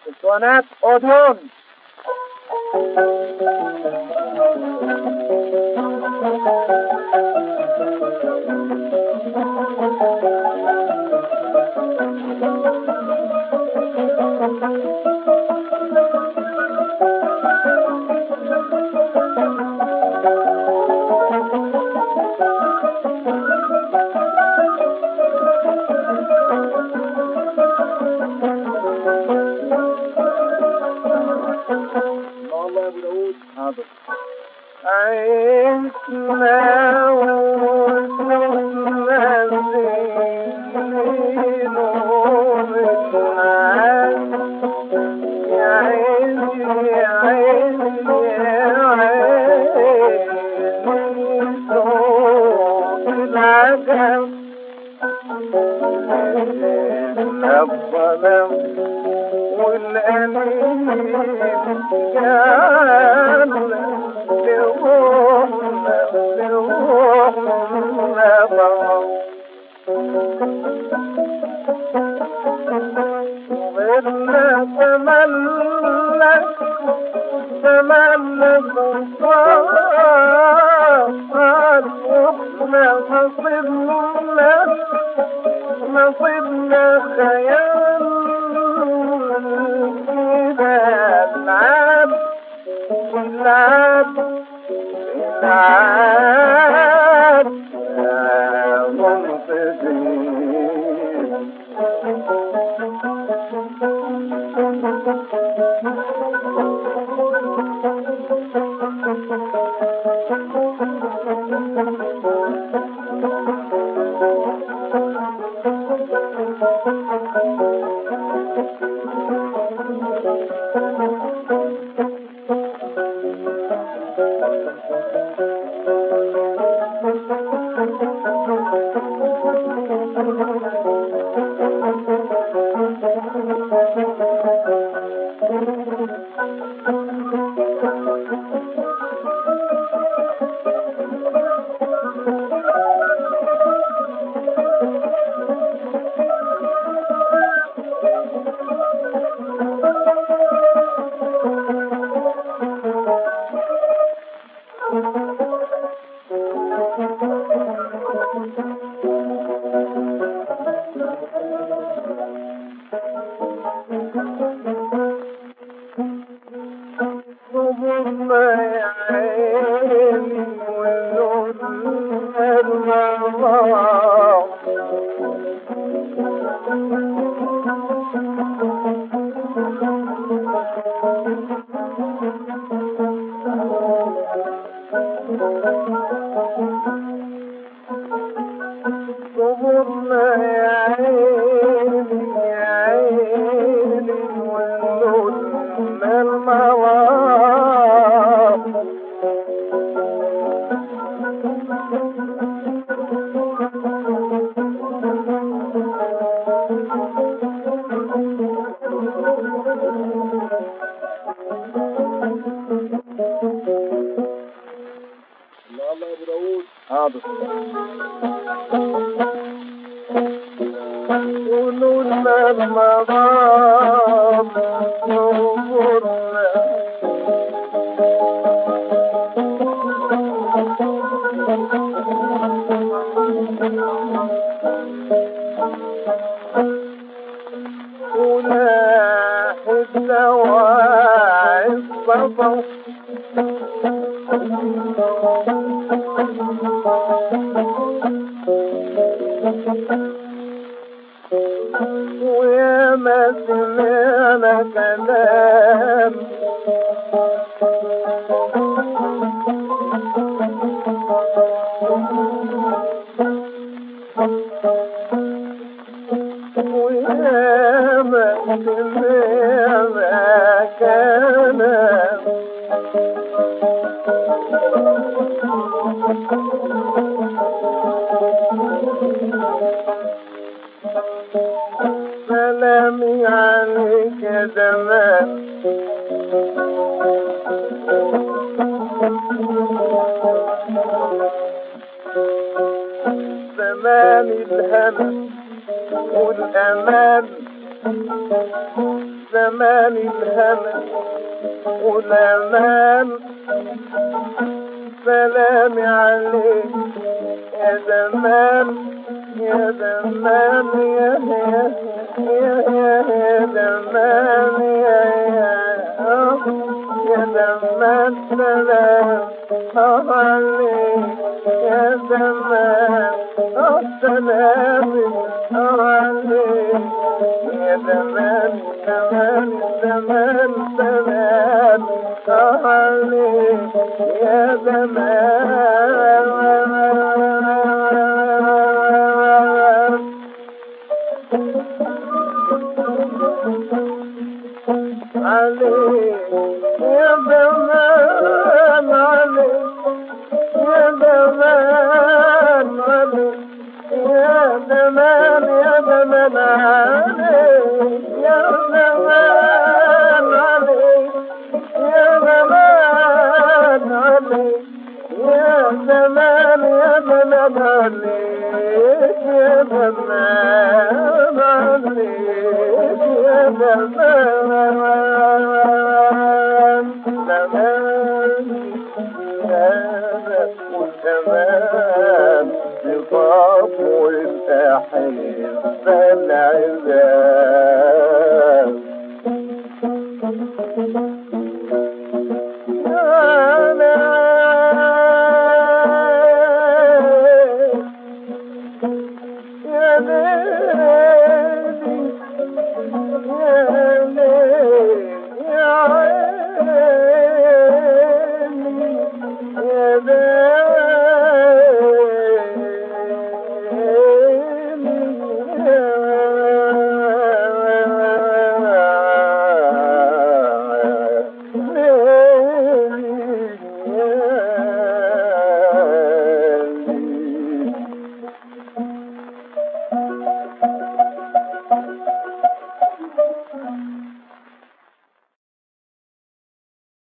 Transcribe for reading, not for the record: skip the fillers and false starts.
اسطوانات أودون. عشنا وشفنا الزين والنعاس يا عيني يا عيني يا عيني صوت العجب الظلم والأنين كان لروحنا ضغط وغيرنا تملك صار وإحنا نصيبنا خيال كده العب ويا ما سمعنا كلام ويا ما سمعنا كلام سلامي عليك يا زمان زمان الهم والأمان زمان الهنا والأمان سلامي عليك يا زمان يا زمان يا زمان يا زمان سلام عليك يا زمان سلام عليك يا زمان زمان زمان زمان عليك يا زمان عليك يا زمان عليك يا زمان عليك يا زمان يا زمان عليك يا زمان عليك يا زمان عليك يا زمان يا زمان عليك يا زمان عليك يا زمان زمان وزمان لطاف والأحبة العذاب يا ليلي يا